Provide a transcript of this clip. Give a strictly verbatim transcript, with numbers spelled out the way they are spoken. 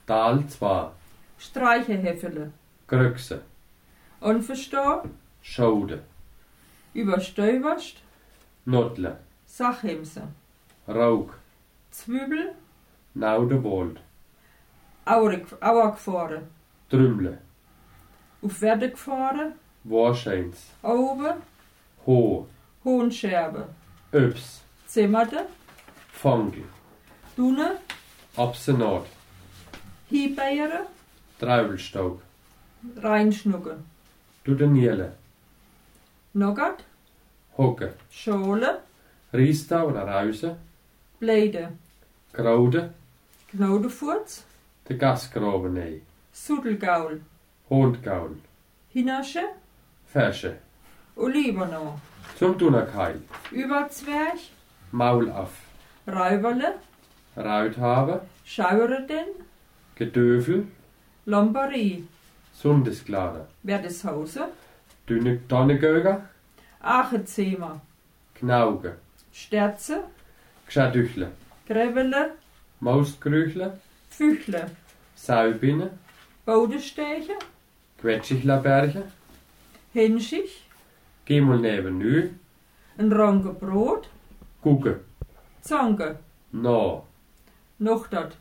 Dahl zwei. Streichehäfele. Gröchse. Unverstehen. Schaude. Überstöberst. Nodle. Sachhemse. Raug. Zwiebel. Naudewold. Auer gefahren. Trümle. Auf Werde gefahren. Warscheins. Oben. Ho. Hohenscherbe. Öps. Zimmerte. Fangel. Dunne. Absenat. Hiebeiere. Treibelstaug. Reinschnucke. Dudeniele. Nogat. Hocke. Schole. Riesta oder Rause. Bleide. Graude. Gnodefurz. De Gasgrabenei. Sudelgaul. Hondgaul. Hinasche. Fersche. Olivernau. Zum Dunnerkeil. Überzwerg. Maulaff. Räuberle. Rauthabe. Schauerden. Gedöfel. Lombarie. Sundesklare. Werdeshause. Dünne Donnegöger. Achenzehmer. Knauge. Sterze. Gschadüchle. Grevele. Mausgrüchle. Füchle. Saubine. Bodesteche. Quetschichlerberge. Henschich. Gemulnebenü. Ein Ronge Brot. Gucke. Zange. No. Noch dat.